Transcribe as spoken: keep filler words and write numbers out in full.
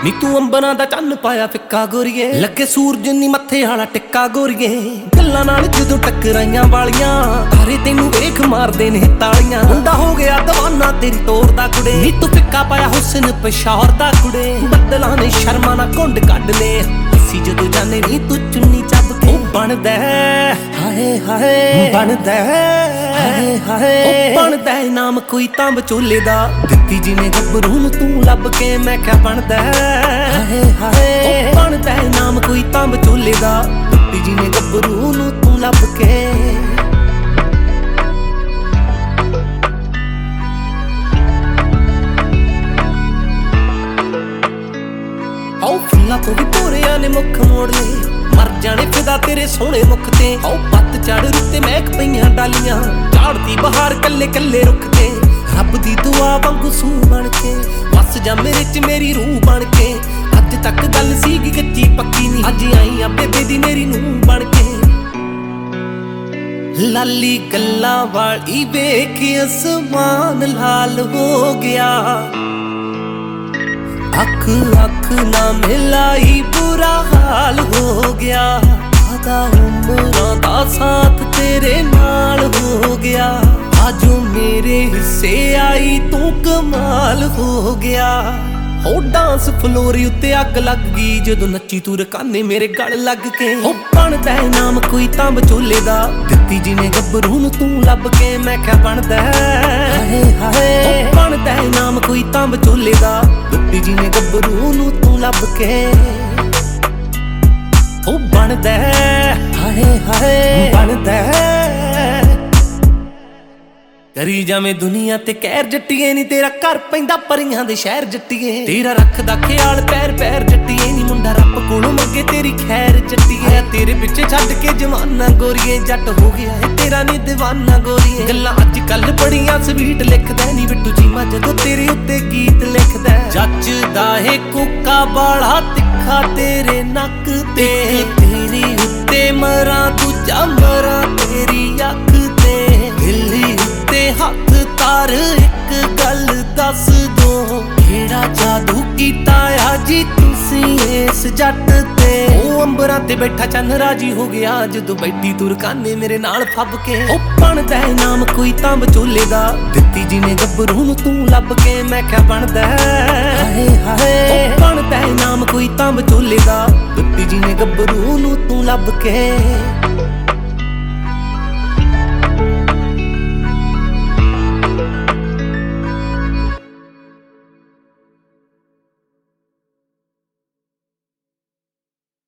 ਨੀ ਤੂੰ ਅੰਬਰਾਂ ਦਾ ਚੰਨ ਪਾਇਆ ਫਿੱਕਾ ਗੋਰੀਏ, ਲੱਗੇ ਸੂਰਜ ਨੀ ਮੱਥੇ ਵਾਲਾ ਟਿੱਕਾ ਗੋਰੀਏ। ਗੱਲਾਂ ਨਾਲ ਜਦੋਂ ਟੱਕਰਾਈਆਂ ਵਾਲੀਆਂ, ਤਾਰੇ ਤੈਨੂੰ ਵੇਖ ਮਾਰਦੇ ਨੇ ਤਾਲੀਆਂ। ਮੁੰਡਾ ਹੋ ਗਿਆ ਦੀਵਾਨਾ ਤੇਰੀ ਤੋਰ ਦਾ ਕੁੜੇ, ਨੀ ਤੂੰ ਫਿੱਕਾ ਪਾਇਆ ਹੁਸਨ ਪਸ਼ੌਰ ਦਾ ਕੁੜੇ। ਬੱਦਲਾਂ ਨੇ ਸ਼ਰਮਾਂ ਨਾਲ ਘੁੰਡ ਕੱਢ ਲੈ, ਅਸੀਂ ਜਦੋਂ ਜਾਣੇ ਨੀ ਤੂੰ ਚੁੰਨੀ ਚੱਬ ਕੇ। ਉਹ ਬਣਦਾ ਹਾਏ ਹਾਏ ਬਣਦਾ ਹਾਏ ਹਾਏ, ਉਹ ਬਣਦਾ ਨਾਮ ਕੋਈ ਤਾਂ ਵਿਚੋਲੇ ਦਾ, ਦਿੱਤੀ ਜਿਵੇਂ ਗੱਭਰੂ ਨੂੰ ਤੂੰ ਲੱਭ ਕੇ। ਮੈਂ ਕਿਹਾ ਬਣਦਾ ਹਾਏ ਹਾਏ, ਉਹ ਬਣਦਾ ਨਾਮ ਕੋਈ ਤਾਂ ਵਿਚੋਲੇ ਦਾ, ਦਿੱਤੀ ਜਿਵੇਂ ਗੱਭਰੂ ਨੂੰ ਤੂੰ ਲੱਭ ਕੇ। ਆਓ ਫੁੱਲਾਂ ਤੋਂ ਵੀ ਭੋਰਿਆਂ ਨੇ ਮੁੱਖ ਮੋੜ ਲਏ, ਮਰ ਜਾਣੇ ਫਿਦਾ ਤੇਰੇ ਸੋਹਣੇ ਮੁੱਖ ਤੇ। ਆਓ ਪੱਤ ਝੜ ਰੁੱਤੇ ਮਹਿਕ ਪਈਆਂ ਡਾਲੀਆਂ, ਝਾੜਦੀ ਬਹਾਰ ਕੱਲੇ ਕੱਲੇ ਰੁੱਖ ਤੇ। ਰੱਬ ਦੀ ਦੁਆ ਵਾਂਗੂ ਸੂ ਬਣ ਕੇ ਵਸ ਜਾ ਮੇਰੇ ਚ ਮੇਰੀ ਰੂਹ ਬਣ ਕੇ। ਅੱਜ ਤੱਕ ਗੱਲ ਸੀਗੀ ਕੱਚੀ ਪੱਕੀ ਨੀ, ਅੱਜ ਆਈ ਆ ਬੇਬੇ ਦੀ ਮੇਰੀ ਨੂੰਹ ਬਣ ਕੇ। ਲਾਲੀ ਗੱਲਾਂ ਵਾਲੀ ਵੇਖ ਅਸਮਾਨ ਲਾਲ ਹੋ ਗਿਆ, ਅੱਖ ਅੱਖ ਨਾ ਮਿਲਾਈ ਬੁਰਾ ਹਾਲ ਹੋ ਗਿਆ। ਆਧਾ ਉਮਰਾਂ ਦਾ ਸਾਥ ਤੇਰੇ ਨਾਲ ਹੋ ਗਿਆ, ਆਜੋ ਮੇਰੇ ਹਿੱਸੇ ਆਈ ਤੂੰ ਕਮਾਲ ਹੋ ਗਿਆ। ਹੋ ਡਾਂਸ ਫਲੋਰ ਉੱਤੇ ਅੱਗ ਲੱਗ ਗਈ, ਜਦੋਂ ਨੱਚੀ ਤੂੰ ਰਕਾਨੇ ਮੇਰੇ ਗਲ ਲੱਗ ਕੇ। ਉਹ ਬਣਦਾ ਨਾਮ ਕੋਈ ਤਾਂ ਵਿਚੋਲੇ ਦਾ, ਦਿੱਤੀ ਜਿਵੇਂ ਗੱਭਰੂ ਨੂੰ ਤੂੰ ਲੱਭ ਕੇ। ਮੈਂ ਕਿਹਾ ਬਣਦਾ ਹਾਏ ਹਾਏ, ਉਹ ਬਣਦਾ ਨਾਮ ਕੋਈ ਤਾਂ ਵਿਚੋਲੇ ਦਾ, ਦਿੱਤੀ ਜਿਵੇਂ ਗੱਭਰੂ ਨੂੰ ਤੂੰ ਲੱਭ ਕੇ। ਉਹ ਬਣਦਾ ਹਾਏ ਹਾਏ ਬਣਦਾ, ਕਰੀ ਜਾਵੇਂ ਦੁਨੀਆ ਤੇ ਕਹਿਰ ਜੱਟੀਏ ਨੀ, ਤੇਰਾ ਘਰ ਪੈਂਦਾ ਪਰੀਆਂ ਦੇ ਸ਼ਹਿਰ ਜੱਟੀਏ। ਤੇਰਾ ਰੱਖਦਾ ਖਿਆਲ ਪੈਰ ਪੈਰ ਜੱਟੀਏ ਨੀ, ਮੁੰਡਾ ਰੱਬ ਕੋਲੋਂ ਮੰਗੇ ਤੇਰੀ ਖੈਰ ਜੱਟੀਏ। ਤੇਰੇ ਪਿੱਛੇ ਛੱਡ ਕੇ ਜਵਾਨਾ ਗੋਰੀਏ, ਜੱਟ ਹੋ ਗਿਆ ਏ ਤੇਰਾ ਨੀ ਦੀਵਾਨਾ ਗੋਰੀਏ। ਗੱਲਾਂ ਅੱਜ ਕੱਲ ਬੜੀਆਂ ਸਵੀਟ ਲਿਖਦਾ ਨੀ ਬਿੱਟੂ ਚੀਮਾ, ਜਦੋਂ ਤੇਰੇ ਉੱਤੇ ਗੀਤ ਲਿਖਦਾ। ਜੱਚਦਾ ਏ ਕੋਕਾ ਬਾਲਾ ਤਿੱਖਾ ਤੇਰੇ ਨੱਕ ਤੇ, ਤੇਰੀ ਉੱਤੇ ਮਰਾਂ ਦੂਜਾ ਮਰਾਂ ਤੇਰੀ ਅੱਖ ਤੇ। ਦਿੱਲੀ ਤੇ ਹੱਥ ਤਾਰ ਇੱਕ ਗੱਲ ਦੱਸ ਦੋ, ਕਿਹੜਾ ਜਾਦੂ ਕੀਤਾ ਆ ਜੀ ਤੁਸੀਂ ਇਸ ਜੱਟ ਤੇ। ਉਹ ਅੰਬਰਾਂ ਤੇ ਬੈਠਾ ਚੰਨ ਰਾਜੀ ਹੋ ਗਿਆ, ਜਦੋਂ ਬੈਠੀ ਤੂੰ ਰਕਾਨੇ ਮੇਰੇ ਨਾਲ ਫੱਬ ਕੇ। ਉਹ ਬਣਦਾ ਨਾਮ ਕੋਈ ਤਾਂ ਵਿਚੋਲੇ ਦਾ, ਦਿੱਤੀ ਜਿਵੇਂ ਗੱਭਰੂ ਨੂੰ ਤੂੰ ਲੱਭ ਕੇ। ਮੈਂ ਕਿਹਾ ਬਣਦਾ ਹਾਏ ਹਾਏ, ਉਹ ਬਣਦਾ ਨਾਮ ਕੋਈ ਤਾਂ ਵਿਚੋਲੇ ਦਾ, ਦਿੱਤੀ ਜਿਵੇਂ ਗੱਭਰੂ ਨੂੰ ਤੂੰ ਲੱਭ ਕੇ।